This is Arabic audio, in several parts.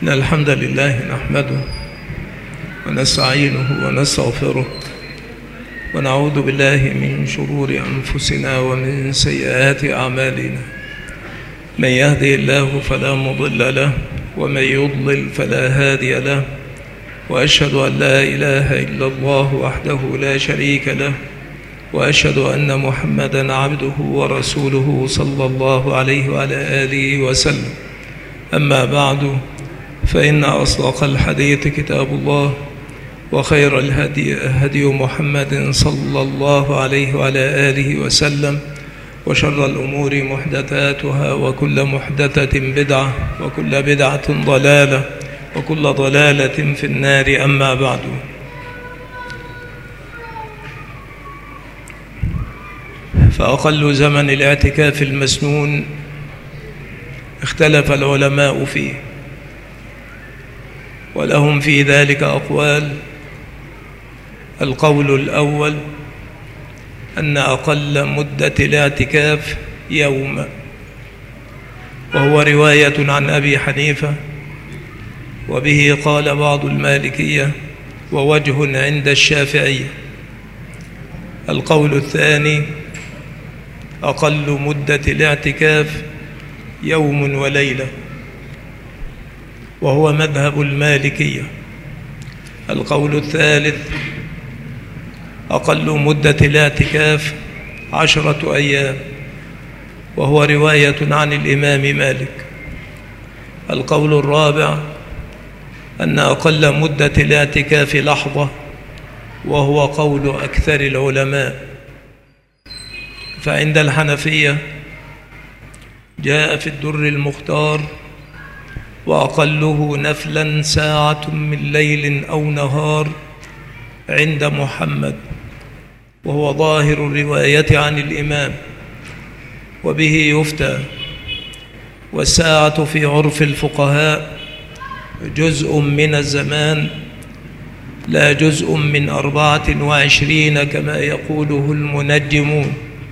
إن الحمد لله نحمده ونستعينه ونستغفره ونعوذ بالله من شرور أنفسنا ومن سيئات أعمالنا. من يهدي الله فلا مضل له ومن يضلل فلا هادي له، وأشهد أن لا إله إلا الله وحده لا شريك له، وأشهد أن محمدًا عبده ورسوله صلى الله عليه وعلى آله وسلم. أما بعد، فإن أصدق الحديث كتاب الله، وخير الهدي هدي محمد صلى الله عليه وعلى آله وسلم، وشر الأمور محدثاتها، وكل محدثة بدعة، وكل بدعة ضلالة، وكل ضلالة في النار. أما بعد، فأقل زمن الاعتكاف المسنون اختلف العلماء فيه، ولهم في ذلك أقوال. القول الأول أن أقل مدة الاعتكاف يوم، وهو رواية عن أبي حنيفة، وبه قال بعض المالكية، ووجه عند الشافعية. القول الثاني أقل مدة الاعتكاف يوم وليلة، وهو مذهب المالكية. القول الثالث أقل مدة الاعتكاف 10 أيام، وهو رواية عن الإمام مالك. القول الرابع أن أقل مدة الاعتكاف لحظة، وهو قول أكثر العلماء. فعند الحنفية جاء في الدر المختار: وأقله نفلا ساعة من ليل أو نهار عند محمد، وهو ظاهر الرواية عن الإمام، وبه يفتى. والساعة في عرف الفقهاء جزء من الزمان، لا جزء من 24 كما يقوله المنجمون.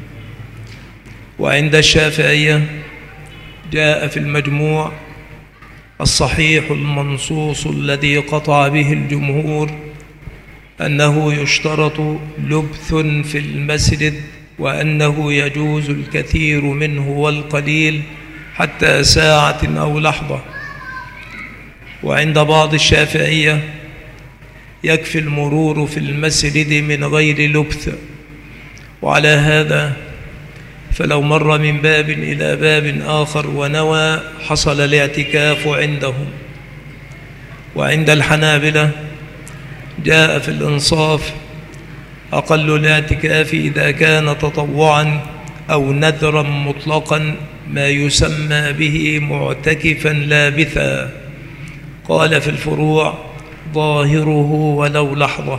وعند الشافعية جاء في المجموع الصحيح المنصوص الذي قطع به الجمهور أنه يشترط لبث في المسجد، وأنه يجوز الكثير منه والقليل حتى ساعة أو لحظة. وعند بعض الشافعية يكفي المرور في المسجد من غير لبث. وعلى هذا فلو مر من باب إلى باب آخر ونوى حصل الاعتكاف عندهم. وعند الحنابلة جاء في الإنصاف أقل الاعتكاف إذا كان تطوعا أو نذرا مطلقا ما يسمى به معتكفا لابثا. قال في الفروع: ظاهره ولو لحظة.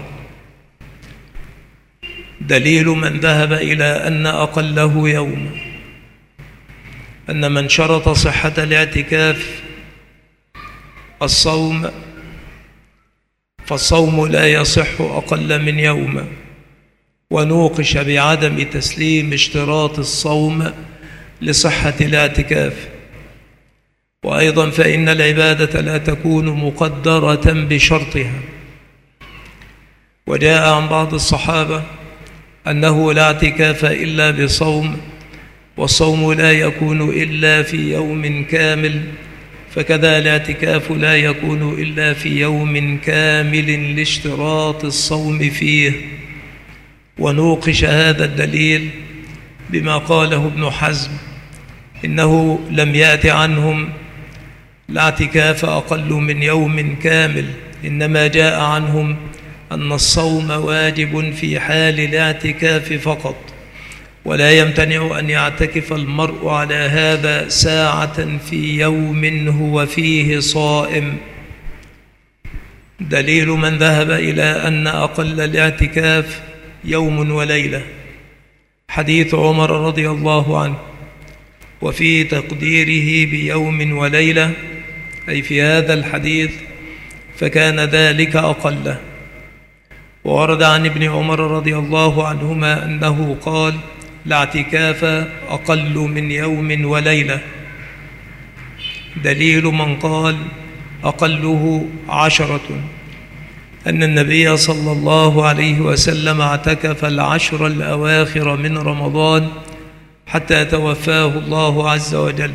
دليل من ذهب إلى أن أقله يوم أن من شرط صحة الاعتكاف الصوم، فالصوم لا يصح أقل من يوم، ونوقش بعدم تسليم اشتراط الصوم لصحة الاعتكاف. وأيضا فإن العبادة لا تكون مقدرة بشرطها. وجاء عن بعض الصحابة أنه لا اعتكاف إلا بصوم، والصوم لا يكون إلا في يوم كامل، فكذا الاعتكاف لا يكون إلا في يوم كامل لاشتراط الصوم فيه. ونوقش هذا الدليل بما قاله ابن حزم: إنه لم يأت عنهم الاعتكاف أقل من يوم كامل، إنما جاء عنهم أن الصوم واجب في حال الاعتكاف فقط، ولا يمتنع أن يعتكف المرء على هذا ساعة في يوم هو فيه صائم. دليل من ذهب إلى أن أقل الاعتكاف يوم وليلة حديث عمر رضي الله عنه، وفي تقديره بيوم وليلة، أي في هذا الحديث، فكان ذلك أقله. وورد عن ابن عمر رضي الله عنهما أنه قال: لا اعتكاف أقل من يوم وليلة. دليل من قال أقله 10. أن النبي صلى الله عليه وسلم اعتكف 10 الأواخر من رمضان حتى توفاه الله عز وجل.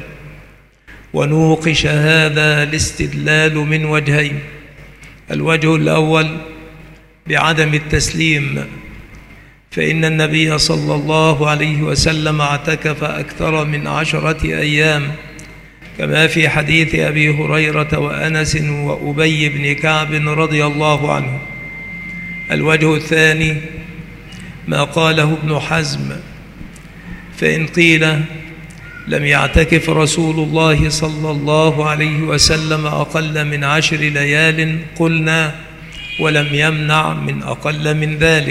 ونوقش هذا الاستدلال من وجهين: الوجه الأول بعدم التسليم، فإن النبي صلى الله عليه وسلم اعتكف أكثر من 10 أيام، كما في حديث أبي هريرة وأنس وأبي بن كعب رضي الله عنه. الوجه الثاني ما قاله ابن حزم، فإن قيل لم يعتكف رسول الله صلى الله عليه وسلم أقل من 10 ليال قلنا ولم يمنع من أقل من ذلك.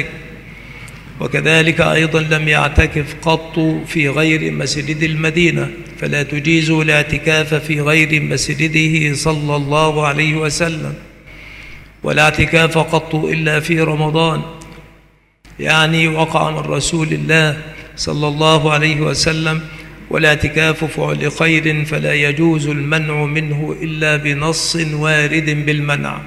وكذلك أيضا لم يعتكف قط في غير مسجد المدينة، فلا تجيز الاعتكاف في غير مسجده صلى الله عليه وسلم، ولا اعتكاف قط إلا في رمضان، يعني وقع من رسول الله صلى الله عليه وسلم، والاعتكاف فعل خير فلا يجوز المنع منه إلا بنص وارد بالمنع.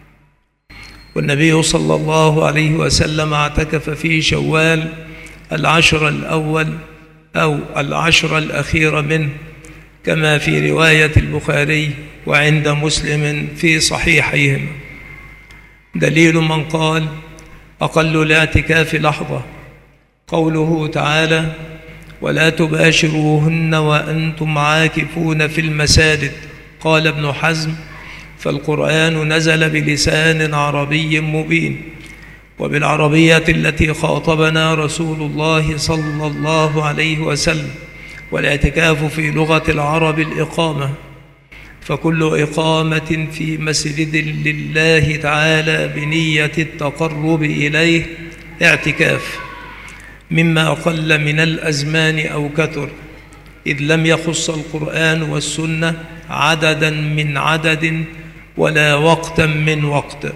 والنبي صلى الله عليه وسلم اعتكف في شوال 10 الأول أو 10 الأخير منه، كما في رواية البخاري وعند مسلم في صحيحيهما. دليل من قال أقل الاعتكاف لحظة قوله تعالى: ولا تباشروهن وأنتم عاكفون في المساجد. قال ابن حزم: فالقرآن نزل بلسان عربي مبين وبالعربية التي خاطبنا رسول الله صلى الله عليه وسلم، والاعتكاف في لغة العرب الإقامة، فكل إقامة في مسجد لله تعالى بنية التقرب إليه اعتكاف، مما قل من الأزمان أو كثر، إذ لم يخص القرآن والسنة عددا من عدد ولا وقتا من وقت.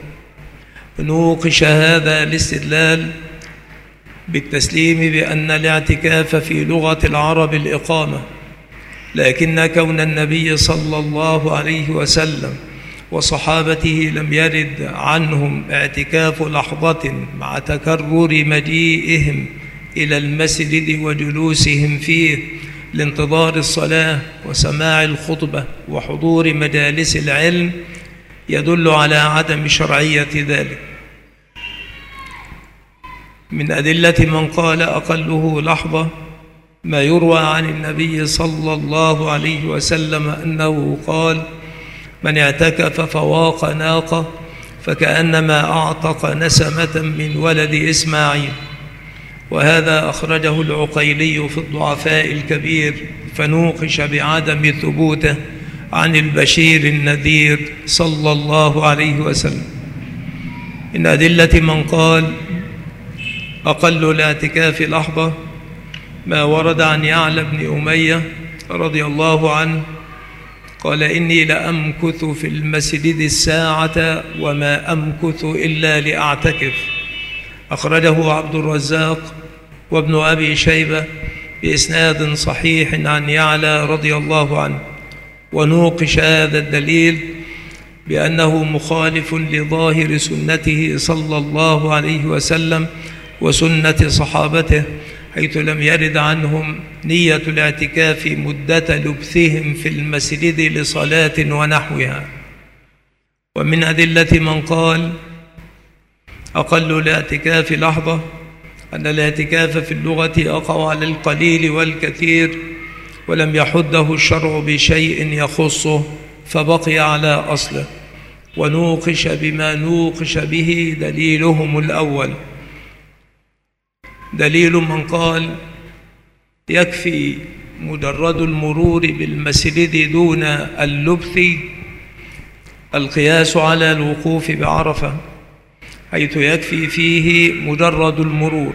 نوقش هذا الاستدلال بالتسليم بأن الاعتكاف في لغة العرب الإقامة، لكن كون النبي صلى الله عليه وسلم وصحابته لم يرد عنهم اعتكاف لحظة مع تكرر مجيئهم إلى المسجد وجلوسهم فيه لانتظار الصلاة وسماع الخطبة وحضور مجالس العلم، يدل على عدم شرعية ذلك. من أدلة من قال أقله لحظة ما يروى عن النبي صلى الله عليه وسلم أنه قال: من اعتكف فواق ناقة فكأنما أعتق نسمة من ولد إسماعيل. وهذا أخرجه العقيلي في الضعفاء الكبير، فنوقش بعدم ثبوته عن البشير النذير صلى الله عليه وسلم. من أدلة من قال أقل الاعتكاف لحظة ما ورد عن يعلى بن أمية رضي الله عنه قال: إني لأمكث في المسجد الساعة وما أمكث إلا لأعتكف. أخرجه عبد الرزاق وابن أبي شيبة بإسناد صحيح عن يعلى رضي الله عنه. ونوقش هذا الدليل بأنه مخالف لظاهر سنته صلى الله عليه وسلم وسنة صحابته، حيث لم يرد عنهم نية الاعتكاف مدة لبثهم في المسجد لصلاة ونحوها. ومن أدلة من قال أقل الاعتكاف لحظة أن الاعتكاف في اللغة أقع على القليل والكثير، ولم يحده الشرع بشيء يخصه فبقي على أصله. ونوقش بما نوقش به دليلهم الأول. دليل من قال يكفي مجرد المرور بالمسجد دون اللبث القياس على الوقوف بعرفة، حيث يكفي فيه مجرد المرور.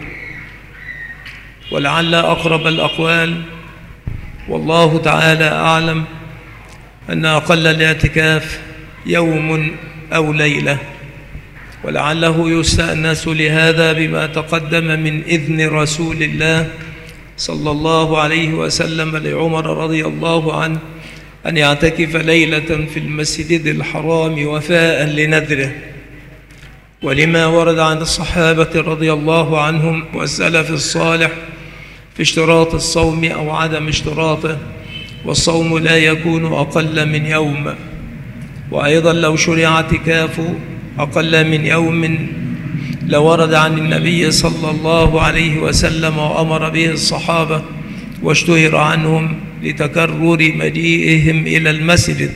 ولعل أقرب الأقوال والله تعالى أعلم أن أقل الاعتكاف يوم أو ليلة، ولعله يستأنس لهذا بما تقدم من إذن رسول الله صلى الله عليه وسلم لعمر رضي الله عنه أن يعتكف ليلة في المسجد الحرام وفاء لنذره، ولما ورد عن الصحابة رضي الله عنهم والسلف الصالح في اشتراط الصوم أو عدم اشتراطه، والصوم لا يكون أقل من يوم. وأيضا لو شرع اعتكاف أقل من يوم لورد عن النبي صلى الله عليه وسلم وأمر به الصحابة واشتهر عنهم لتكرر مجيئهم إلى المسجد.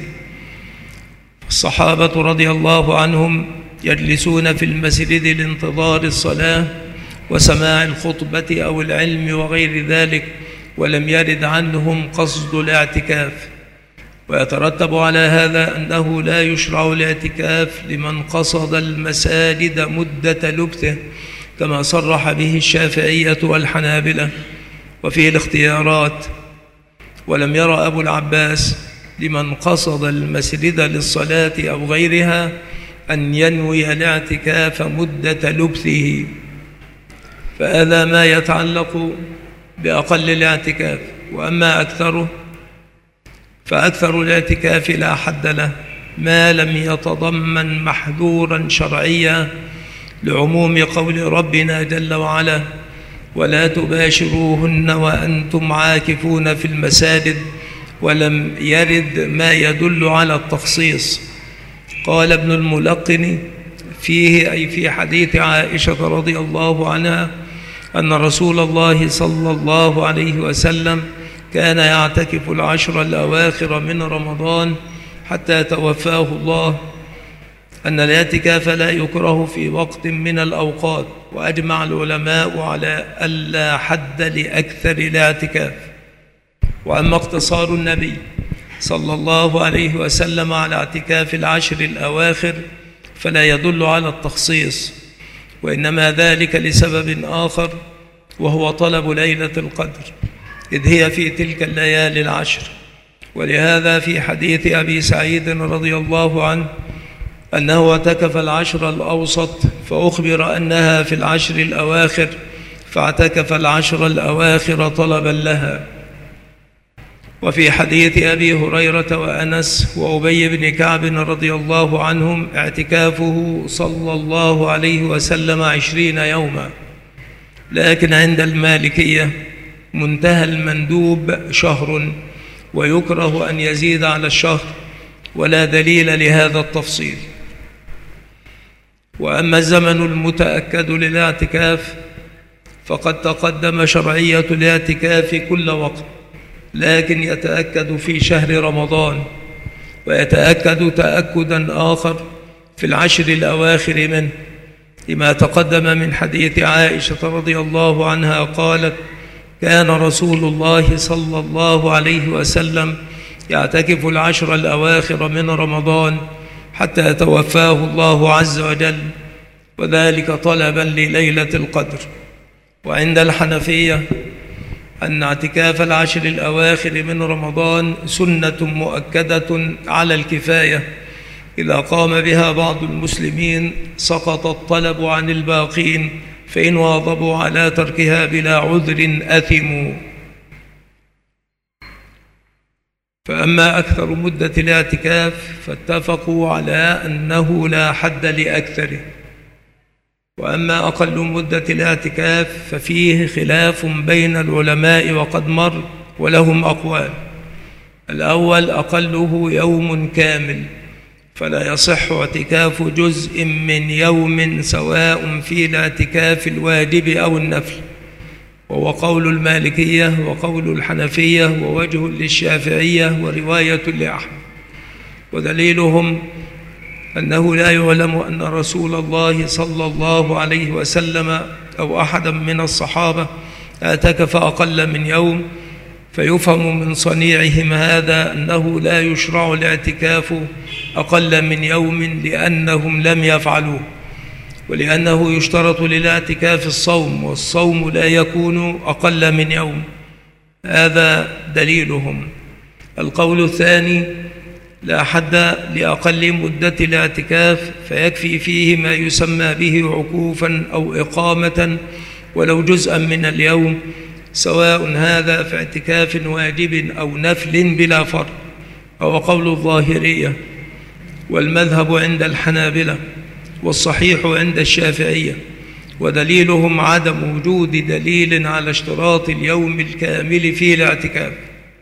الصحابة رضي الله عنهم يجلسون في المسجد لانتظار الصلاة وسماع الخطبة أو العلم وغير ذلك، ولم يرد عنهم قصد الاعتكاف. ويترتب على هذا أنه لا يشرع الاعتكاف لمن قصد المساجد مدة لبثه، كما صرح به الشافعية والحنابلة وفيه الاختيارات. ولم يرى أبو العباس لمن قصد المسجد للصلاة أو غيرها أن ينوي الاعتكاف مدة لبثه. فهذا ما يتعلق بأقل الاعتكاف. وأما أكثره فأكثر الاعتكاف لا حد له ما لم يتضمن محذورا شرعيا، لعموم قول ربنا جل وعلا: ولا تباشروهن وأنتم عاكفون في المساجد، ولم يرد ما يدل على التخصيص. قال ابن الملقن فيه، أي في حديث عائشة رضي الله عنها، أن رسول الله صلى الله عليه وسلم كان يعتكف العشر الأواخر من رمضان حتى توفاه الله، أن الاعتكاف لا يكره في وقت من الأوقات. وأجمع العلماء على ألا حد لأكثر الاعتكاف. وأما اقتصار النبي صلى الله عليه وسلم على اعتكاف العشر الأواخر فلا يدل على التخصيص، وإنما ذلك لسبب آخر، وهو طلب ليلة القدر، إذ هي في تلك الليالي العشر. ولهذا في حديث أبي سعيد رضي الله عنه أنه اعتكف العشر الأوسط، فأخبر أنها في العشر الأواخر، فاعتكف العشر الأواخر طلبا لها. وفي حديث أبي هريرة وأنس وأبي بن كعب رضي الله عنهم اعتكافه صلى الله عليه وسلم 20 يوما، لكن عند المالكية منتهى المندوب شهر، ويكره أن يزيد على الشهر، ولا دليل لهذا التفصيل. وأما الزمن المتأكد للاعتكاف فقد تقدم شرعية الاعتكاف كل وقت، لكن يتأكد في شهر رمضان، ويتأكد تأكدا آخر في العشر الأواخر منه، لما تقدم من حديث عائشة رضي الله عنها قالت: كان رسول الله صلى الله عليه وسلم يعتكف العشر الأواخر من رمضان حتى توفاه الله عز وجل، وذلك طلبا لليلة القدر. وعند الحنفية أن اعتكاف العشر الأواخر من رمضان سنة مؤكدة على الكفاية، إذا قام بها بعض المسلمين سقط الطلب عن الباقين، فإن واظبوا على تركها بلا عذر أثموا. فأما أكثر مدة الاعتكاف فاتفقوا على أنه لا حد لأكثره. وأما أقل مدة الاعتكاف ففيه خلاف بين العلماء وقد مر، ولهم أقوال. الأول: أقله يوم كامل، فلا يصح اعتكاف جزء من يوم، سواء في الاعتكاف الواجب أو النفل، وهو قول المالكية وقول الحنفية ووجه للشافعية ورواية لأحمد. ودليلهم أنه لا يعلم أن رسول الله صلى الله عليه وسلم أو أحدا من الصحابة اعتكف أقل من يوم، فيفهم من صنيعهم هذا أنه لا يشرع الاعتكاف أقل من يوم، لأنهم لم يفعلوه، ولأنه يشترط للاعتكاف الصوم، والصوم لا يكون أقل من يوم. هذا دليلهم. القول الثاني: لا حد لأقل مدة الاعتكاف، فيكفي فيه ما يسمى به عكوفا أو إقامة ولو جزءا من اليوم، سواء هذا في اعتكاف واجب أو نفل بلا فرق. وهو قول الظاهرية، والمذهب عند الحنابلة، والصحيح عند الشافعية، ودليلهم عدم وجود دليل على اشتراط اليوم الكامل في الاعتكاف.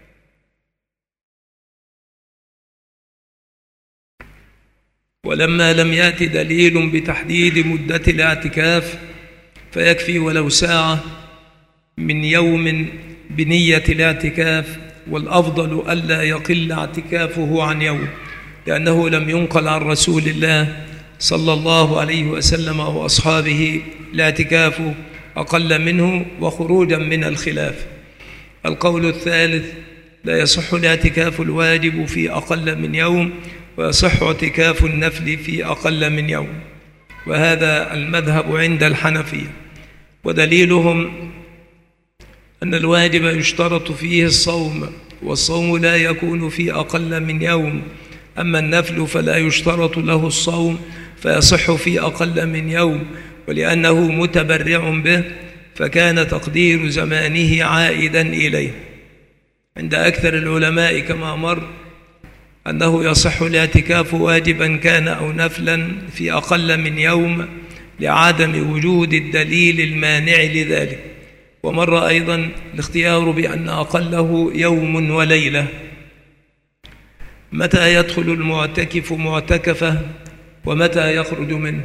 ولما لم يأت دليل بتحديد مدة الاعتكاف فيكفي ولو ساعة من يوم بنية الاعتكاف، والأفضل ألا يقل اعتكافه عن يوم، لأنه لم ينقل عن رسول الله صلى الله عليه وسلم وأصحابه الاعتكاف أقل منه وخروجا من الخلاف. القول الثالث: لا يصح الاعتكاف الواجب في أقل من يوم، ويصح اعتكاف النفل في أقل من يوم، وهذا المذهب عند الحنفية. ودليلهم أن الواجب يشترط فيه الصوم، والصوم لا يكون في أقل من يوم، أما النفل فلا يشترط له الصوم فيصح في أقل من يوم، ولأنه متبرع به فكان تقدير زمانه عائدا إليه. عند أكثر العلماء كما مر أنه يصح الاعتكاف واجبا كان أو نفلا في أقل من يوم لعدم وجود الدليل المانع لذلك. ومر أيضا الاختيار بأن أقله يوم وليلة. متى يدخل المعتكف معتكفه ومتى يخرج منه؟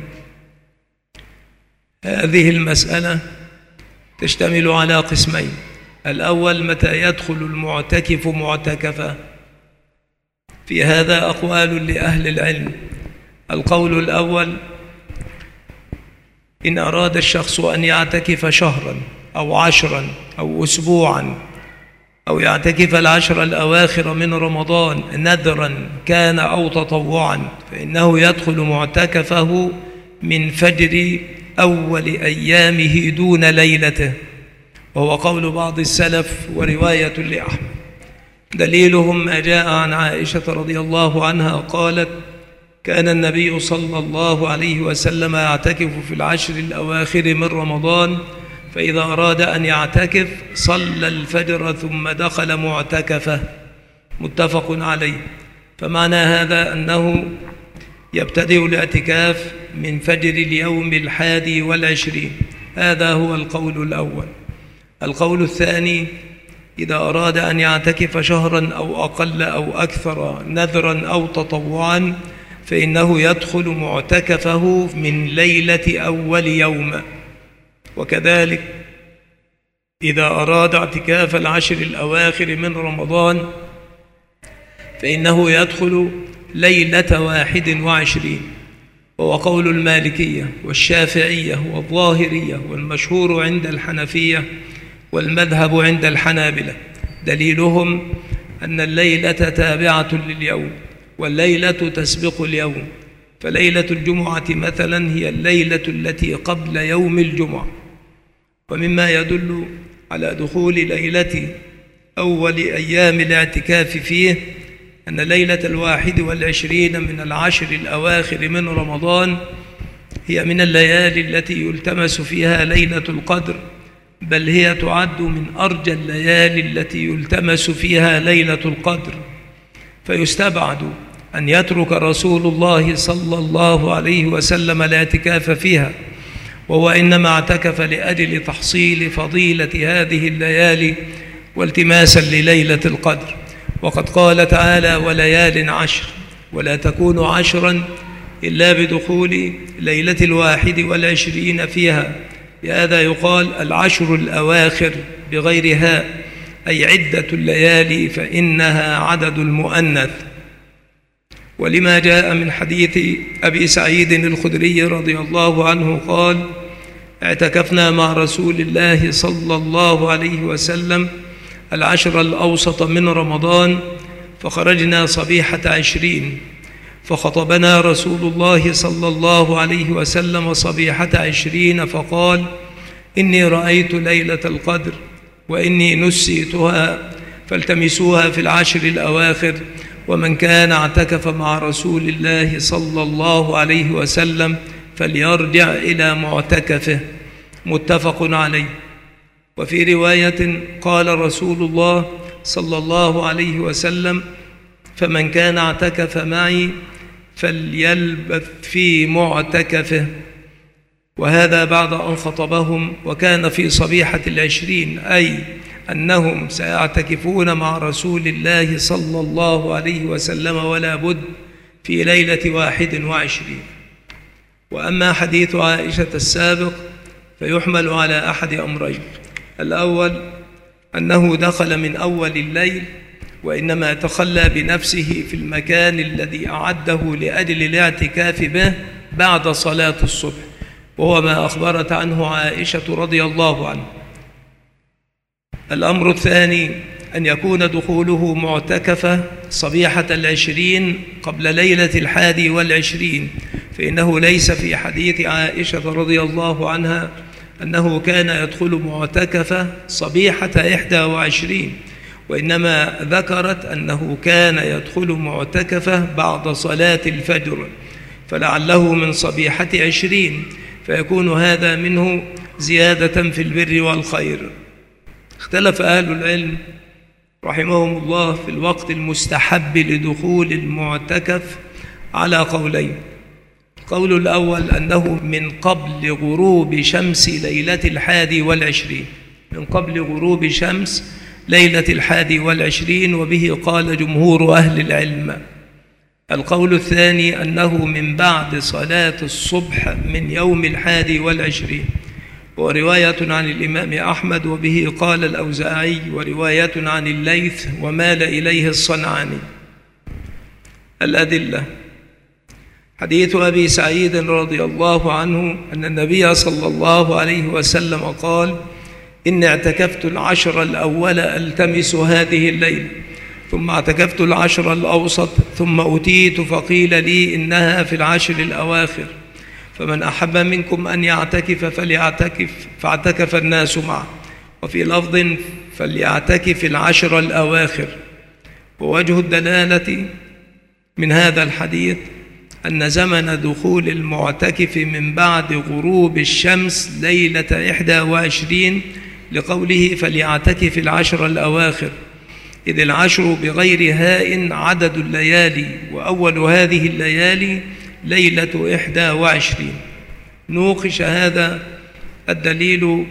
هذه المسألة تشتمل على قسمين: الأول متى يدخل المعتكف معتكفه، في هذا أقوال لأهل العلم. القول الأول: إن أراد الشخص أن يعتكف شهرا أو 10 أو أسبوعا، أو يعتكف العشر الأواخر من رمضان نذرا كان أو تطوعا، فإنه يدخل معتكفه من فجر أول أيامه دون ليلته، وهو قول بعض السلف ورواية لأحمد. دليلهم ما جاء عن عائشة رضي الله عنها قالت: كان النبي صلى الله عليه وسلم يعتكف في العشر الأواخر من رمضان، فإذا أراد أن يعتكف صلى الفجر ثم دخل معتكفه، متفق عليه. فمعنى هذا أنه يبتدئ الاعتكاف من فجر اليوم 21. هذا هو القول الأول. القول الثاني: إذا أراد أن يعتكف شهرا أو أقل أو أكثر نذرا أو تطوعا، فإنه يدخل معتكفه من ليلة أول يوم. وكذلك إذا أراد اعتكاف العشر الأواخر من رمضان فإنه يدخل ليلة 21، وهو قول المالكية والشافعية والظاهرية، والمشهور عند الحنفية، والمذهب عند الحنابلة. دليلهم أن الليلة تابعة لليوم، والليلة تسبق اليوم، فليلة الجمعة مثلا هي الليلة التي قبل يوم الجمعة. ومما يدل على دخول ليلة أول أيام الاعتكاف فيه أن ليلة 21 من العشر الأواخر من رمضان هي من الليالي التي يلتمس فيها ليلة القدر، بل هي تعد من أرجى الليالي التي يلتمس فيها ليلة القدر، فيستبعد أن يترك رسول الله صلى الله عليه وسلم الاعتكاف فيها، وهو إنما اعتكف لأجل تحصيل فضيلة هذه الليالي والتماسا لليلة القدر. وقد قال تعالى: وليال عشر، ولا تكون عشرا إلا بدخول ليلة 21 فيها. بهذا يقال العشر الأواخر بغير هاء، أي عدة الليالي، فإنها عدد المؤنث. ولما جاء من حديث أبي سعيد الخدري رضي الله عنه قال: اعتكفنا مع رسول الله صلى الله عليه وسلم العشر الأوسط من رمضان، فخرجنا صبيحة 20، فخطبنا رسول الله صلى الله عليه وسلم صبيحة 20 فقال: إني رأيت ليلة القدر وإني نسيتها، فالتمسوها في العشر الأواخر، ومن كان اعتكف مع رسول الله صلى الله عليه وسلم فليرجع إلى معتكفه، متفق عليه. وفي رواية قال رسول الله صلى الله عليه وسلم: فمن كان اعتكف معي فليلبث في معتكفه. وهذا بعد أن خطبهم وكان في صبيحة 20، أي أنهم سيعتكفون مع رسول الله صلى الله عليه وسلم ولا بد في ليلة 21. وأما حديث عائشة السابق فيحمل على أحد أمرين: الأول أنه دخل من أول الليل، وإنما تخلى بنفسه في المكان الذي أعده لأجل الاعتكاف به بعد صلاة الصبح، وهو ما أخبرت عنه عائشة رضي الله عنها. الأمر الثاني أن يكون دخوله معتكفة صبيحة 20 قبل ليلة 21، فإنه ليس في حديث عائشة رضي الله عنها أنه كان يدخل معتكفة صبيحة 21، وإنما ذكرت أنه كان يدخل معتكفة بعد صلاة الفجر، فلعله من صبيحة 20، فيكون هذا منه زيادة في البر والخير. اختلف أهل العلم رحمهم الله في الوقت المستحب لدخول المعتكف على قولين: القول الأول أنه من قبل غروب شمس ليلة 21، من قبل غروب شمس ليلة 21، وبه قال جمهور أهل العلم. القول الثاني أنه من بعد صلاة الصبح من يوم 21، ورواية عن الإمام أحمد وبه قال الأوزاعي، ورواية عن الليث ومال إليه الصنعاني. الأدلة: حديث أبي سعيد رضي الله عنه أن النبي صلى الله عليه وسلم قال: إني اعتكفت العشر الأول ألتمس هذه الليلة، ثم اعتكفت العشر الأوسط، ثم أتيت فقيل لي إنها في العشر الأواخر، فمن أحب منكم أن يعتكف فليعتكف، فاعتكف الناس معه. وفي لفظ: فليعتكف العشر الأواخر. ووجه الدلالة من هذا الحديث أن زمن دخول المعتكف من بعد غروب الشمس ليلة 21، لقوله فليعتكف العشر الأواخر، إذ العشر بغير هاء عدد الليالي، وأول هذه الليالي ليلة 21. نوقش هذا الدليل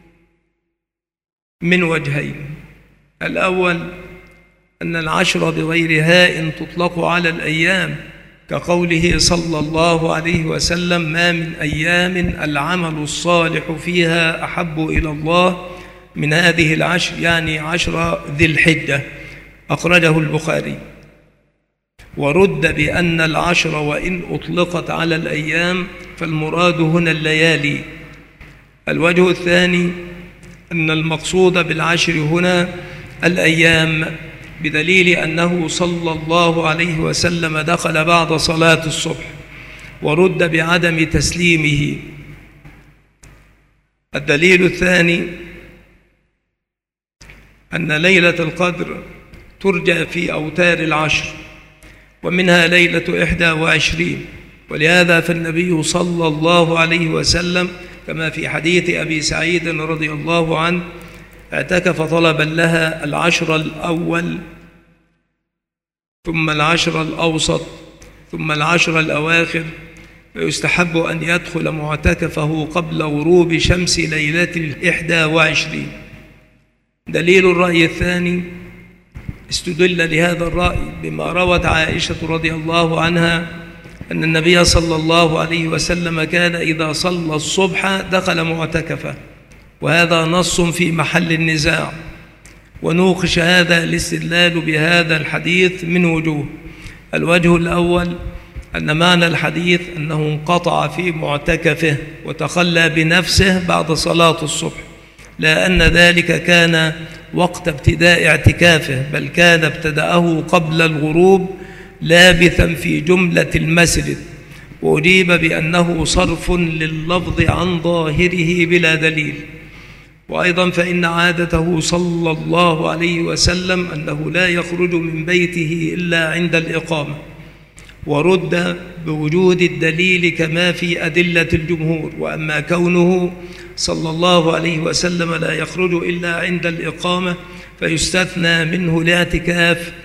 من وجهين: الأول أن العشر بغير هاء تطلق على الأيام، كقوله صلى الله عليه وسلم: ما من أيام العمل الصالح فيها أحب إلى الله من هذه العشر، يعني 10 ذي الحجة، أخرجه البخاري. ورد بأن العشر وإن أطلقت على الأيام فالمراد هنا الليالي. الوجه الثاني أن المقصود بالعشر هنا الأيام، بدليل أنه صلى الله عليه وسلم دخل بعد صلاة الصبح، ورد بعدم تسليمه. الدليل الثاني أن ليلة القدر ترجى في أوتار العشر، ومنها ليلة 21، ولهذا فالنبي صلى الله عليه وسلم كما في حديث أبي سعيد رضي الله عنه اعتكف طلبا لها العشر الأول، ثم العشر الأوسط، ثم العشر الأواخر، فيستحب أن يدخل معتكفه قبل غروب شمس ليلة 21. دليل الرأي الثاني: استدل لهذا الرأي بما روت عائشة رضي الله عنها أن النبي صلى الله عليه وسلم كان إذا صلى الصبح دخل معتكفه، وهذا نص في محل النزاع. ونوقش هذا الاستدلال بهذا الحديث من وجوه: الوجه الأول أن معنى الحديث أنه انقطع في معتكفه وتخلى بنفسه بعد صلاة الصبح، لا أن ذلك كان وقت ابتداء اعتكافه، بل كان ابتدأه قبل الغروب لابثا في جملة المسجد. وأجيب بأنه صرف لللفظ عن ظاهره بلا دليل. وأيضا فإن عادته صلى الله عليه وسلم أنه لا يخرج من بيته إلا عند الإقامة، ورد بوجود الدليل كما في أدلة الجمهور. وأما كونه صلى الله عليه وسلم لا يخرج إلا عند الإقامة فيستثنى منه الاعتكاف،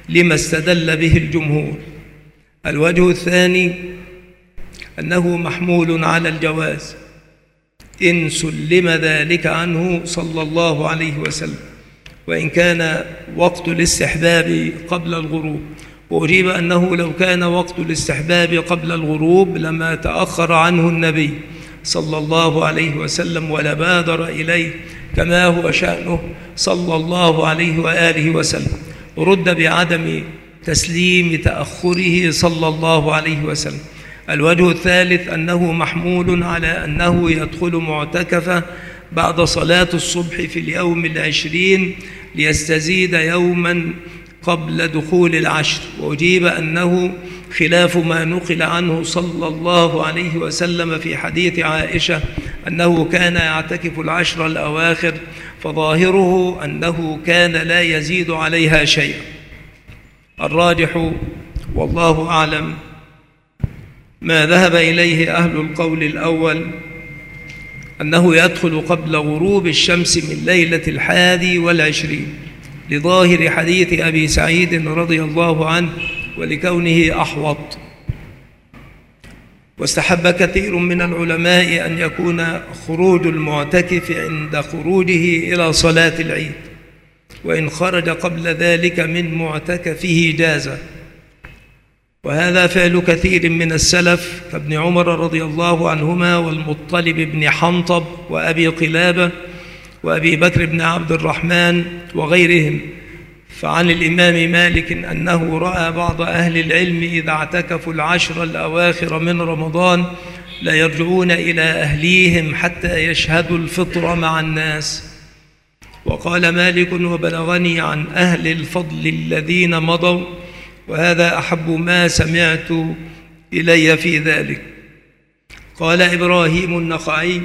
لما استدل به الجمهور. الوجه الثاني أنه محمول على الجواز إن سلم ذلك عنه صلى الله عليه وسلم، وإن كان وقت الاستحباب قبل الغروب. وأجيب أنه لو كان وقت الاستحباب قبل الغروب لما تأخر عنه النبي صلى الله عليه وسلم ولا بادر إليه كما هو شأنه صلى الله عليه وآله وسلم، رد بعدم تسليم تأخره صلى الله عليه وسلم. الوجه الثالث أنه محمول على أنه يدخل معتكفة بعد صلاة الصبح في اليوم 20 ليستزيد يوما قبل دخول العشر. وأجيب أنه خلاف ما نقل عنه صلى الله عليه وسلم في حديث عائشة أنه كان يعتكف العشر الأواخر، فظاهره أنه كان لا يزيد عليها شيئا. الراجح والله أعلم ما ذهب إليه أهل القول الأول، أنه يدخل قبل غروب الشمس من ليلة 21 لظاهر حديث أبي سعيد رضي الله عنه ولكونه أحوط. واستحب كثير من العلماء أن يكون خروج المعتكف عند خروجه إلى صلاة العيد، وإن خرج قبل ذلك من معتكفه جاز. وهذا فعل كثير من السلف كابن عمر رضي الله عنهما والمطلب بن حنطب وأبي قلابة وأبي بكر بن عبد الرحمن وغيرهم. فعن الإمام مالك أنه رأى بعض أهل العلم إذا اعتكفوا العشر الأواخر من رمضان لا يرجعون إلى أهليهم حتى يشهدوا الفطر مع الناس. وقال مالك: وبلغني عن أهل الفضل الذين مضوا، وهذا أحب ما سمعت إلي في ذلك. قال إبراهيم النخعي: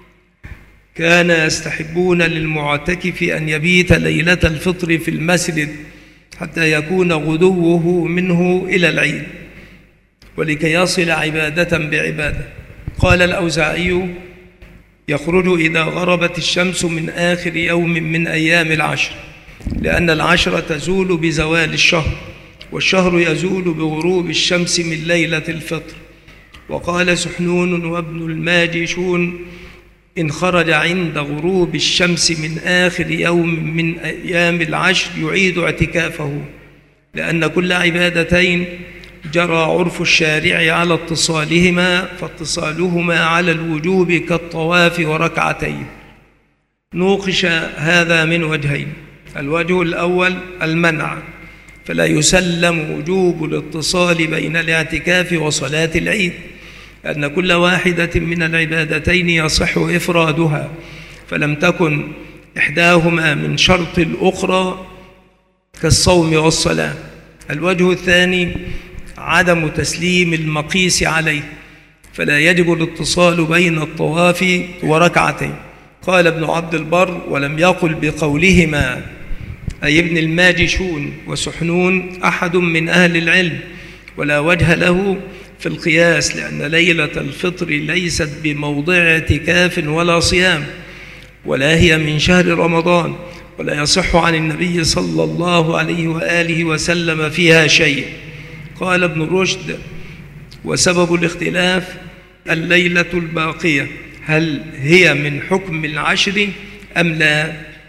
كان يستحبون للمعتكف أن يبيت ليلة الفطر في المسجد حتى يكون غدوه منه إلى العيد، ولكي يصل عبادة بعبادة. قال الأوزاعي: يخرج إذا غربت الشمس من آخر يوم من أيام العشر، لأن العشر تزول بزوال الشهر، والشهر يزول بغروب الشمس من ليلة الفطر. وقال سحنون وابن الماجشون: إن خرج عند غروب الشمس من آخر يوم من أيام العشر يعيد اعتكافه، لأن كل عبادتين جرى عرف الشارع على اتصالهما، فاتصالهما على الوجوب كالطواف وركعتين. نوقش هذا من وجهين: الوجه الأول المنع، فلا يسلم وجوب الاتصال بين الاعتكاف وصلاة العيد، لأن كل واحدة من العبادتين يصح إفرادها، فلم تكن إحداهما من شرط الأخرى كالصوم والصلاة. الوجه الثاني عدم تسليم المقيس عليه، فلا يجب الاتصال بين الطواف وركعتين. قال ابن عبد البر: ولم يقل بقولهما أي ابن الماجشون وسحنون أحد من أهل العلم، ولا وجه له في القياس، لأن ليلة الفطر ليست بموضع اعتكاف ولا صيام، ولا هي من شهر رمضان، ولا يصح عن النبي صلى الله عليه وآله وسلم فيها شيء. قال ابن رشد: وسبب الاختلاف الليلة الباقية، هل هي من حكم العشر أم لا؟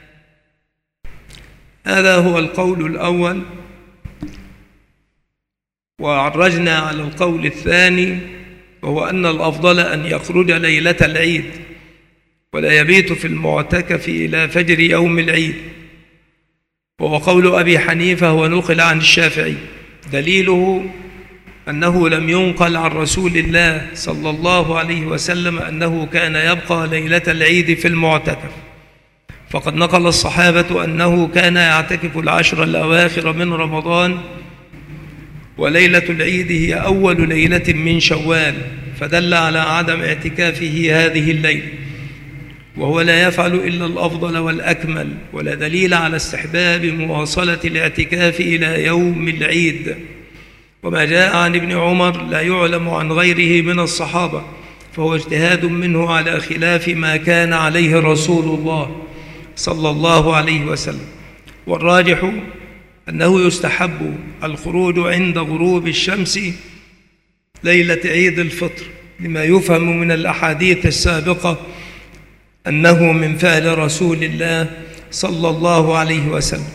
هذا هو القول الأول. وعرجنا على القول الثاني، وهو أن الأفضل أن يخرج ليلة العيد ولا يبيت في المعتكف إلى فجر يوم العيد، وهو قول أبي حنيفة ونقل عن الشافعي. دليله أنه لم ينقل عن رسول الله صلى الله عليه وسلم أنه كان يبقى ليلة العيد في المعتكف، فقد نقل الصحابة أنه كان يعتكف العشر الأواخر من رمضان، وليلة العيد هي أول ليلة من شوال، فدل على عدم اعتكافه هذه الليلة، وهو لا يفعل إلا الأفضل والأكمل، ولا دليل على استحباب مواصلة الاعتكاف إلى يوم العيد. وما جاء عن ابن عمر لا يعلم عن غيره من الصحابة، فهو اجتهاد منه على خلاف ما كان عليه رسول الله صلى الله عليه وسلم. والراجح أنه يستحب الخروج عند غروب الشمس ليلة عيد الفطر، لما يفهم من الأحاديث السابقة أنه من فعل رسول الله صلى الله عليه وسلم.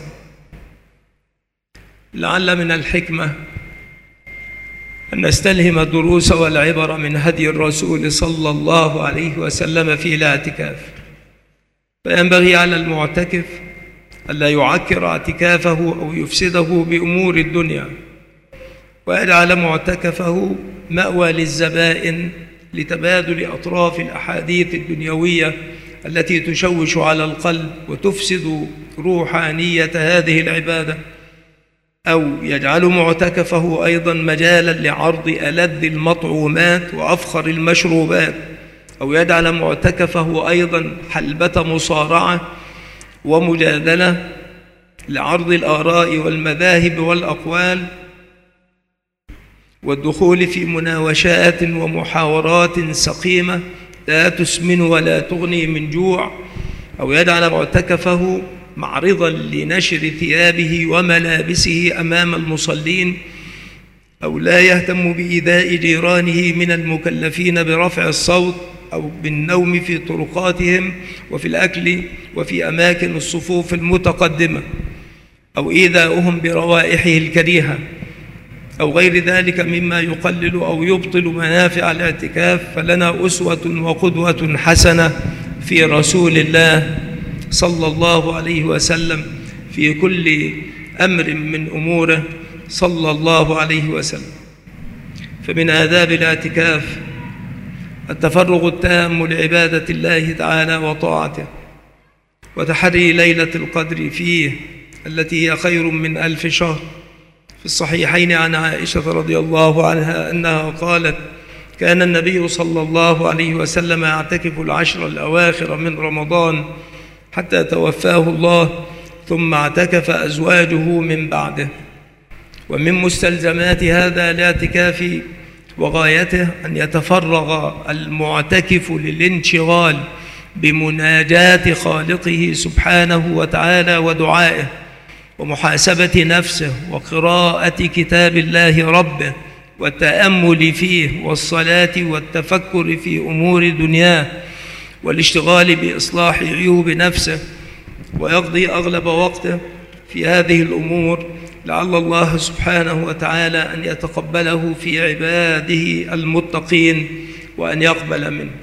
لعل من الحكمة أن نستلهم الدروس والعبر من هدي الرسول صلى الله عليه وسلم في الاعتكاف. فينبغي على المعتكف ألا يعكر اعتكافه أو يفسده بأمور الدنيا، ويجعل معتكفه مأوى للزبائن لتبادل أطراف الأحاديث الدنيوية التي تشوش على القلب وتفسد روحانية هذه العبادة، أو يجعل معتكفه أيضا مجالا لعرض ألذ المطعومات وأفخر المشروبات، أو يجعل معتكفه أيضا حلبة مصارعة ومجادلة لعرض الآراء والمذاهب والأقوال والدخول في مناوشات ومحاورات سقيمة لا تسمن ولا تغني من جوع، أو يجعل معتكفه معرضا لنشر ثيابه وملابسه أمام المصلين، أو لا يهتم بإيذاء جيرانه من المكلفين برفع الصوت أو بالنوم في طرقاتهم وفي الأكل وفي أماكن الصفوف المتقدمة، أو إيذاؤهم بروائحه الكريهة، أو غير ذلك مما يقلل أو يبطل منافع الاعتكاف. فلنا أسوة وقدوة حسنة في رسول الله صلى الله عليه وسلم في كل أمر من أموره صلى الله عليه وسلم. فمن آداب الاعتكاف التفرغ التام لعبادة الله تعالى وطاعته، وتحري ليلة القدر فيه التي هي خير من 1000 شهر. في الصحيحين عن عائشة رضي الله عنها أنها قالت: كان النبي صلى الله عليه وسلم يعتكف العشر الأواخر من رمضان حتى توفاه الله، ثم اعتكف أزواجه من بعده. ومن مستلزمات هذا الاعتكاف وغايته أن يتفرغ المعتكف للانشغال بمناجاة خالقه سبحانه وتعالى ودعائه ومحاسبة نفسه وقراءة كتاب الله ربه والتأمل فيه والصلاة والتفكر في أمور دنياه والاشتغال بإصلاح عيوب نفسه، ويقضي أغلب وقته في هذه الأمور لعل الله سبحانه وتعالى أن يتقبله في عباده المتقين وأن يقبل منه.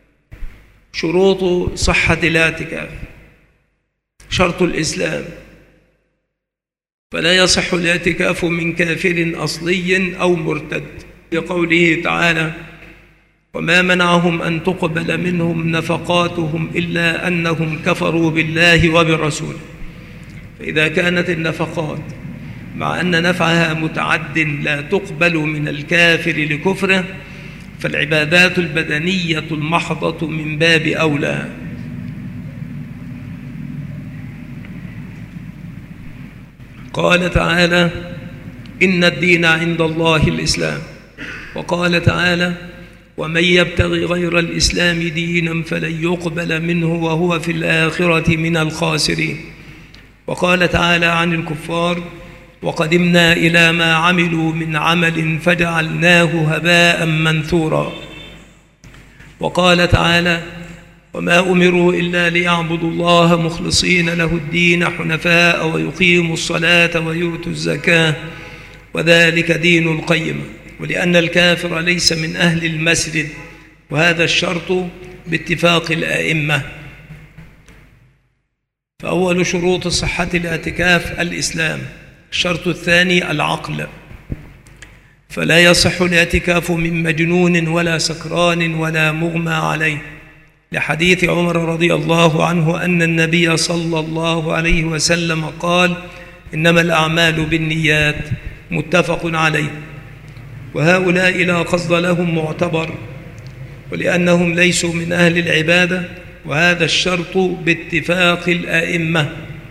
شروط صحة الاعتكاف: شرط الإسلام، فلا يصح الاعتكاف من كافر أصلي أو مرتد، لقوله تعالى: وما منعهم أن تقبل منهم نفقاتهم إلا أنهم كفروا بالله وبرسوله. فإذا كانت النفقات مع أن نفعها متعد لا تقبل من الكافر لكفره، فالعبادات البدنية المحضة من باب أولى. قال تعالى: إن الدين عند الله الإسلام. وقال تعالى: ومن يبتغي غير الإسلام دينا فلن يقبل منه وهو في الآخرة من الخاسرين. وقال تعالى عن الكفار: وقدمنا إلى ما عملوا من عمل فجعلناه هباء منثورا. وقال تعالى: وما أمروا إلا ليعبدوا الله مخلصين له الدين حنفاء ويقيموا الصلاة ويؤتوا الزكاة وذلك دين القيمة. ولأن الكافر ليس من أهل المسجد، وهذا الشرط باتفاق الأئمة. فأول شروط صحة الاعتكاف الإسلام. الشرط الثاني العقل، فلا يصح الاعتكاف من مجنون ولا سكران ولا مغمى عليه، لحديث عمر رضي الله عنه أن النبي صلى الله عليه وسلم قال: إنما الأعمال بالنيات، متفق عليه. وهؤلاء لا قصد لهم معتبر، ولأنهم ليسوا من أهل العبادة، وهذا الشرط باتفاق الأئمة.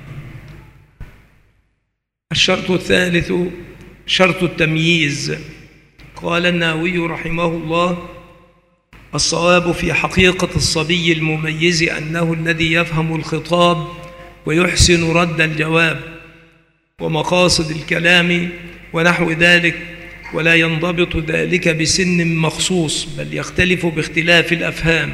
الشرط الثالث شرط التمييز. قال النووي رحمه الله: الصواب في حقيقة الصبي المميز أنه الذي يفهم الخطاب ويحسن رد الجواب، ومقاصد الكلام ونحو ذلك، ولا ينضبط ذلك بسن مخصوص، بل يختلف باختلاف الأفهام.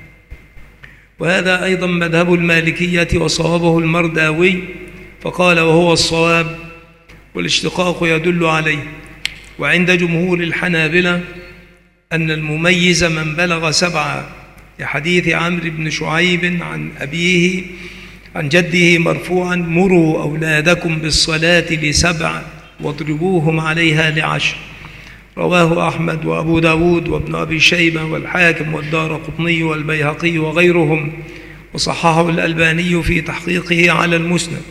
وهذا أيضا مذهب المالكية وصوابه المرداوي، فقال وهو الصواب، والاشتقاق يدل عليه. وعند جمهور الحنابلة أن المميز من بلغ 7، لحديث عمرو بن شعيب عن أبيه عن جده مرفوعا: مروا أولادكم بالصلاة ل7 واضربوهم عليها ل10. رواه أحمد وأبو داود وابن أبي شيبة والحاكم والدارقطني والبيهقي وغيرهم، وصححه الألباني في تحقيقه على المسند.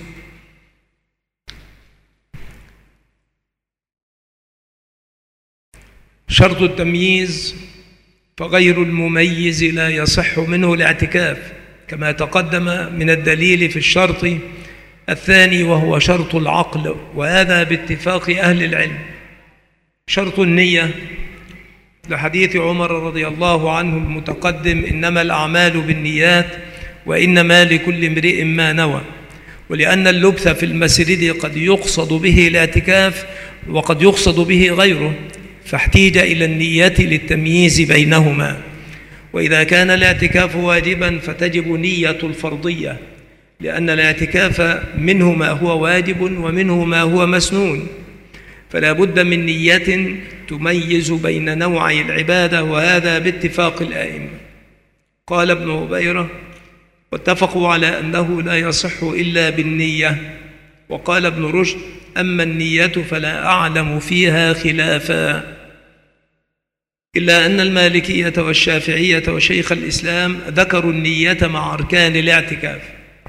شرط التمييز: فغير المميز لا يصح منه الاعتكاف، كما تقدم من الدليل في الشرط الثاني وهو شرط العقل، وهذا باتفاق أهل العلم. شرط النية لحديث عمر رضي الله عنه المتقدم: إنما الأعمال بالنيات وإنما لكل امرئ ما نوى. ولأن اللبث في المسجد قد يقصد به الاعتكاف وقد يقصد به غيره، فاحتيج إلى النية للتمييز بينهما. وإذا كان الاعتكاف واجبا فتجب نية الفرضية، لأن الاعتكاف منه ما هو واجب ومنه ما هو مسنون، فلا بد من نية تميز بين نوعي العبادة، وهذا باتفاق الآئمة. قال ابن هبيرة: واتفقوا على أنه لا يصح إلا بالنية. وقال ابن رشد: أما النية فلا أعلم فيها خلافا، إلا أن المالكية والشافعية وشيخ الإسلام ذكروا النية مع أركان الاعتكاف.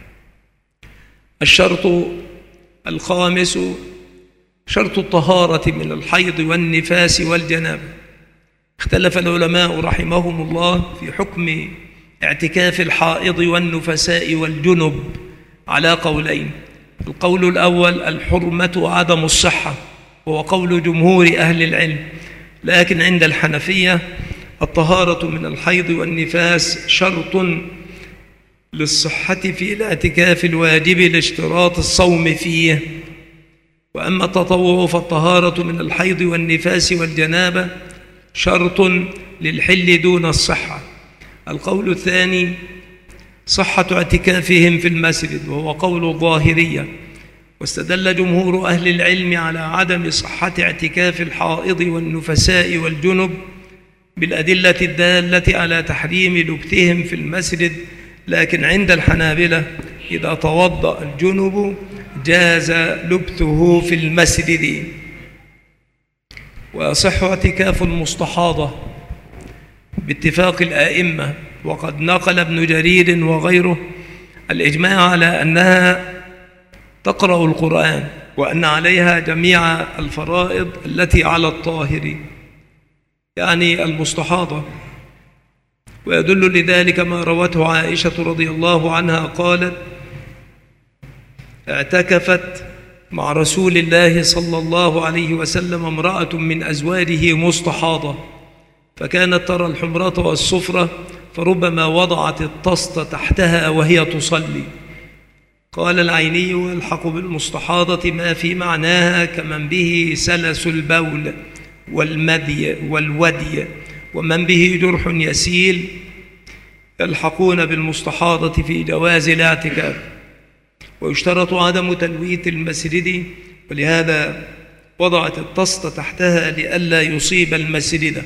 الشرط الخامس: شرط الطهارة من الحيض والنفاس والجنابة. اختلف العلماء رحمهم الله في حكم اعتكاف الحائض والنفساء والجنب على قولين. القول الأول: الحرمة وعدم الصحة، وهو قول جمهور أهل العلم. لكن عند الحنفية الطهارة من الحيض والنفاس شرط للصحة في الاعتكاف الواجب لاشتراط الصوم فيه. وأما التطوع فالطهارة من الحيض والنفاس والجنابة شرط للحل دون الصحة. القول الثاني: صحة اعتكافهم في المسجد، وهو قول الظاهرية. واستدل جمهور أهل العلم على عدم صحة اعتكاف الحائض والنفساء والجنب بالأدلة الدالة على تحريم لبثهم في المسجد. لكن عند الحنابلة إذا توضأ الجنب جاز لبثه في المسجد. ويصح اعتكاف المستحاضة باتفاق الآئمة، وقد نقل ابن جرير وغيره الإجماع على أنها تقرأ القرآن، وأن عليها جميع الفرائض التي على الطاهر، يعني المستحاضة. ويدل لذلك ما روته عائشة رضي الله عنها قالت: اعتكفت مع رسول الله صلى الله عليه وسلم امرأة من أزواجه مستحاضة، فكانت ترى الحمرة والصفرة، فربما وضعت الطست تحتها وهي تصلي. قال العيني: يلحق بالمستحاضة ما في معناها كمن به سلس البول والمدي والودي، ومن به جرح يسيل يلحقون بالمستحاضة في جواز الاعتكاف. ويشترط عدم تلويث المسجد، ولهذا وضعت الطست تحتها لئلا يصيب المسجد.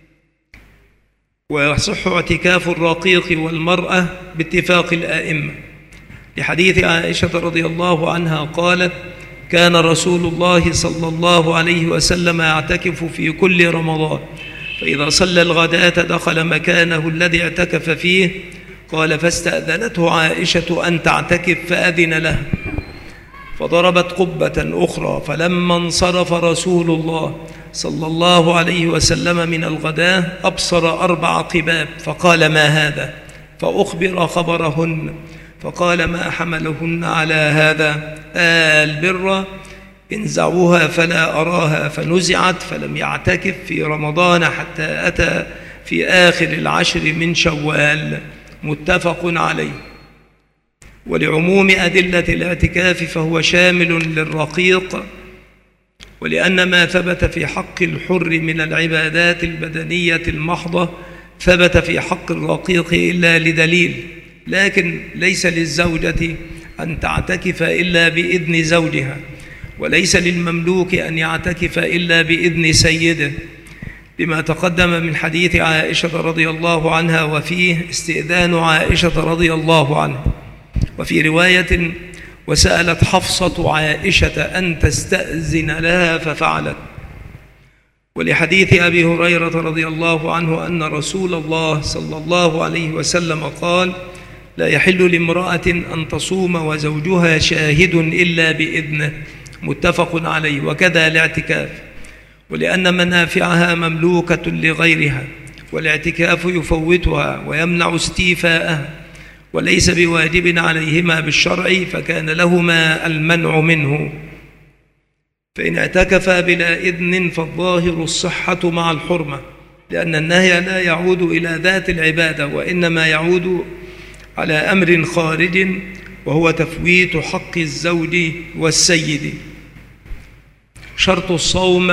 ويصح اعتكاف الرقيق والمرأة باتفاق الآئمة، لحديث عائشة رضي الله عنها قالت: كان رسول الله صلى الله عليه وسلم يعتكف في كل رمضان، فإذا صلى الغداة دخل مكانه الذي اعتكف فيه. قال: فاستأذنته عائشة أن تعتكف فأذن له، فضربت قبة أخرى، فلما انصرف رسول الله صلى الله عليه وسلم من الغداة أبصر 4 قباب، فقال: ما هذا؟ فأخبر خبرهن، فقال: ما حملهن على هذا؟ البر انزعوها فلا أراها، فنزعت، فلم يعتكف في رمضان حتى أتى في آخر 10 من شوال. متفق عليه. ولعموم أدلة الاعتكاف فهو شامل للرقيق، ولأن ما ثبت في حق الحر من العبادات البدنية المحضة ثبت في حق الرقيق إلا لدليل، لكن ليس للزوجة أن تعتكف إلا بإذن زوجها، وليس للمملوك أن يعتكف إلا بإذن سيده، بما تقدم من حديث عائشة رضي الله عنها وفيه استئذان عائشة رضي الله عنها. وفي رواية: وسألت حفصة عائشة أن تستأذن لها ففعلت. ولحديث أبي هريرة رضي الله عنه أن رسول الله صلى الله عليه وسلم قال: لا يحل لامرأة أن تصوم وزوجها شاهد إلا بإذنه، متفق عليه. وكذا الاعتكاف، ولأن منافعها مملوكة لغيرها، والاعتكاف يفوتها ويمنع استيفاءها، وليس بواجب عليهما بالشرع، فكان لهما المنع منه. فإن اعتكفا بلا إذن فالظاهر الصحة مع الحرمة، لأن النهي لا يعود إلى ذات العبادة، وإنما يعود على أمر خارج، وهو تفويت حق الزوج والسيد. شرط الصوم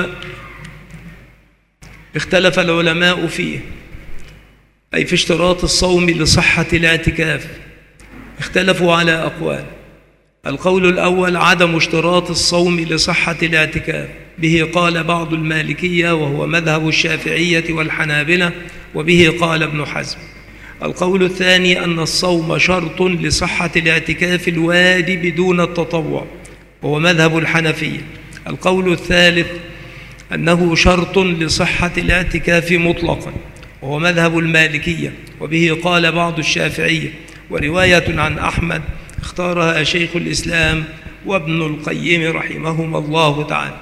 اختلف العلماء فيه، أي في اشتراط الصوم لصحة الاعتكاف. اختلفوا على أقوال. القول الأول: عدم اشتراط الصوم لصحة الاعتكاف، به قال بعض المالكية وهو مذهب الشافعية والحنابلة، وبه قال ابن حزم. القول الثاني: أن الصوم شرط لصحة الاعتكاف الواجب دون التطوع، وهو مذهب الحنفية. القول الثالث: أنه شرط لصحة الاعتكاف مطلقا، وهو مذهب المالكية، وبه قال بعض الشافعية. ورواية عن أحمد اختارها شيخ الإسلام وابن القيم رحمهما الله تعالى.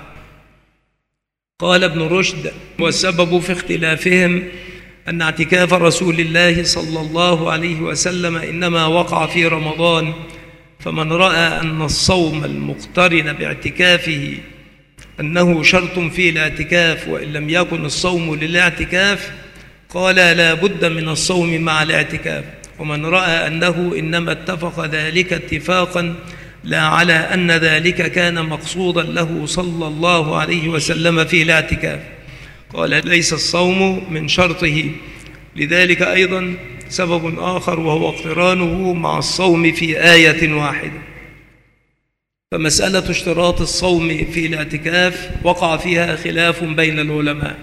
قال ابن رشد: والسبب في اختلافهم أن اعتكاف رسول الله صلى الله عليه وسلم إنما وقع في رمضان، فمن رأى أن الصوم المقترن باعتكافه أنه شرط في الاعتكاف وإن لم يكن الصوم للاعتكاف قال لا بد من الصوم مع الاعتكاف، ومن رأى أنه إنما اتفق ذلك اتفاقا لا على أن ذلك كان مقصودا له صلى الله عليه وسلم في الاعتكاف قال ليس الصوم من شرطه. لذلك أيضا سبب آخر، وهو اقترانه مع الصوم في آية واحدة. فمسألة اشتراط الصوم في الاعتكاف وقع فيها خلاف بين العلماء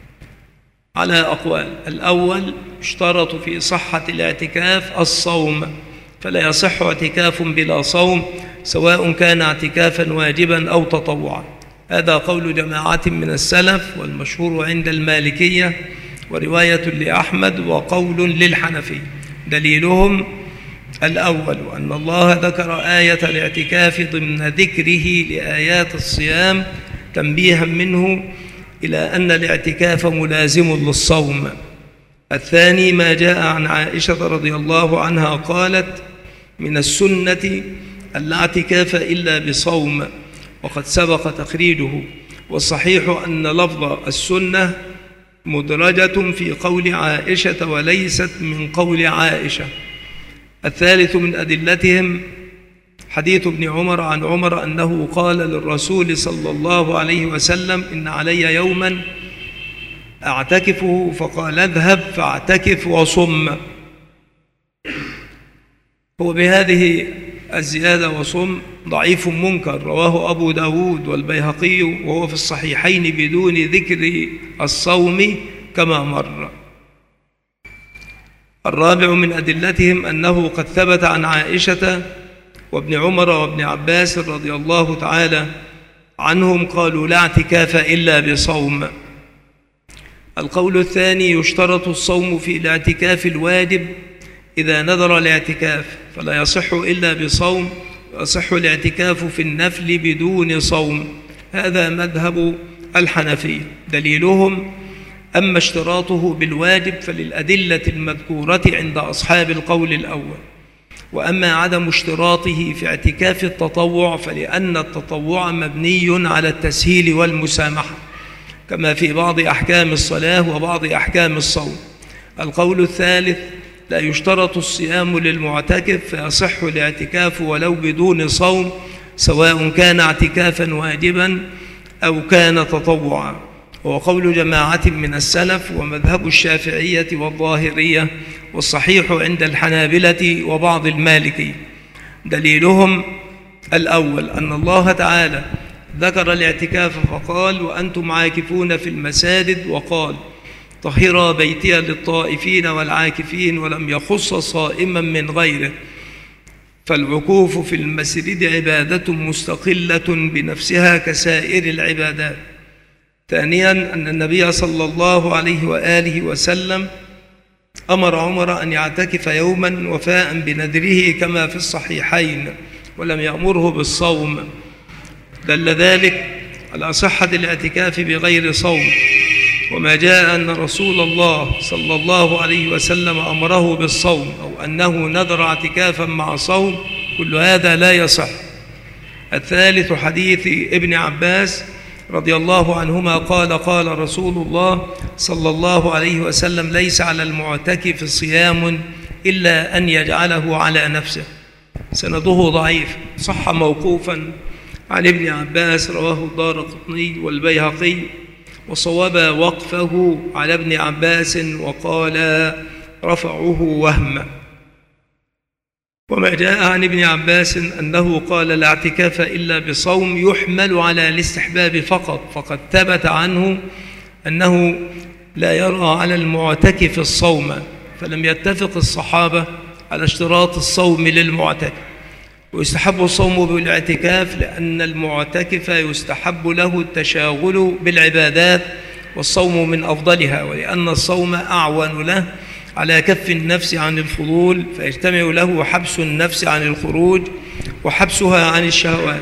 على أقوال. الأول: اشترط في صحة الاعتكاف الصوم، فلا يصح اعتكاف بلا صوم، سواء كان اعتكافا واجبا أو تطوعا. هذا قول جماعة من السلف، والمشهور عند المالكية، ورواية لأحمد، وقول للحنفي. دليلهم الأول: أن الله ذكر آية الاعتكاف ضمن ذكره لآيات الصيام تنبيها منه إلى أن الاعتكاف ملازم للصوم. الثاني: ما جاء عن عائشة رضي الله عنها قالت: من السنة أن لا اعتكاف إلا بصوم، وقد سبق تخريجه. والصحيح أن لفظ السنة مدرجة في قول عائشة وليست من قول عائشة. الثالث من أدلتهم حديث ابن عمر عن عمر أنه قال للرسول صلى الله عليه وسلم: إن علي يوما أعتكفه، فقال: اذهب فاعتكف وصم. هو بهذه الزيادة وصم ضعيف منكر، رواه أبو داود والبيهقي، وهو في الصحيحين بدون ذكر الصوم كما مر. الرابع من أدلتهم أنه قد ثبت عن عائشة وابن عمر وابن عباس رضي الله تعالى عنهم قالوا: لا اعتكاف إلا بصوم. القول الثاني: يشترط الصوم في الاعتكاف الواجب إذا نذر الاعتكاف، فلا يصح إلا بصوم، يصح الاعتكاف في النفل بدون صوم. هذا مذهب الحنفية. دليلهم: أما اشتراطه بالواجب فللأدلة المذكورة عند أصحاب القول الأول، وأما عدم اشتراطه في اعتكاف التطوع فلأن التطوع مبني على التسهيل والمسامحة، كما في بعض أحكام الصلاة وبعض أحكام الصوم. القول الثالث: لا يشترط الصيام للمعتكف فيصح الاعتكاف ولو بدون صوم، سواء كان اعتكافا واجبا أو كان تطوعا، وهو قول جماعة من السلف ومذهب الشافعية والظاهرية، والصحيح عند الحنابلة وبعض المالكي. دليلهم الأول أن الله تعالى ذكر الاعتكاف فقال: وأنتم عاكفون في المساجد، وقال: طهر بيتي للطائفين والعاكفين، ولم يخص صائما من غيره، فالعكوف في المسجد عبادة مستقلة بنفسها كسائر العبادات. ثانيا أن النبي صلى الله عليه وآله وسلم أمر عمر أن يعتكف يوما وفاء بنذره كما في الصحيحين، ولم يأمره بالصوم، دل ذلك على صحة الاعتكاف بغير صوم. وما جاء أن رسول الله صلى الله عليه وسلم أمره بالصوم أو أنه نذر اعتكافا مع صوم، كل هذا لا يصح. الثالث حديث ابن عباس رضي الله عنهما قال: قال رسول الله صلى الله عليه وسلم: ليس على المعتكف صيام إلا أن يجعله على نفسه. سنده ضعيف، صح موقوفا عن ابن عباس، رواه الدارقطني والبيهقي، وصوب وقفه على ابن عباس وقال رفعه وهم. وما جاء عن ابن عباس أنه قال: لا اعتكاف إلا بصوم، يحمل على الاستحباب فقط، فقد ثبت عنه أنه لا يرى على المعتكف الصوم، فلم يتفق الصحابة على اشتراط الصوم للمعتكف. ويستحب الصوم بالاعتكاف لأن المعتكف يستحب له التشاغل بالعبادات، والصوم من أفضلها، ولأن الصوم أعون له على كف النفس عن الفضول، فيجتمع له حبس النفس عن الخروج وحبسها عن الشهوات.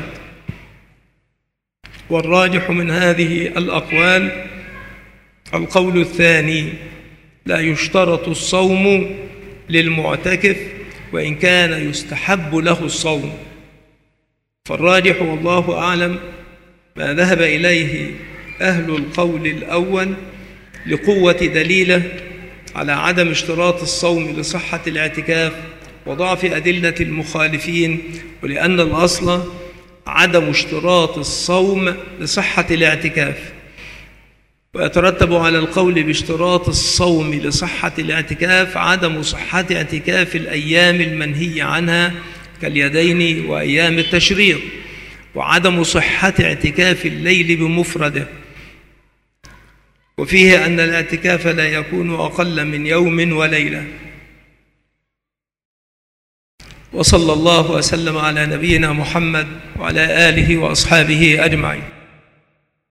والراجح من هذه الأقوال القول الثاني: لا يشترط الصوم للمعتكف وإن كان يستحب له الصوم. فالراجح والله أعلم ما ذهب إليه أهل القول الأول لقوة دليله على عدم اشتراط الصوم لصحة الاعتكاف وضعف أدلة المخالفين، ولأن الأصل عدم اشتراط الصوم لصحة الاعتكاف. ويترتب على القول باشتراط الصوم لصحة الاعتكاف عدم صحة اعتكاف الأيام المنهي عنها كاليدين وأيام التشريق، وعدم صحة اعتكاف الليل بمفرده. وفيه أن الاعتكاف لا يكون أقل من يوم وليلة. وصلى الله وسلم على نبينا محمد وعلى آله وأصحابه أجمعين.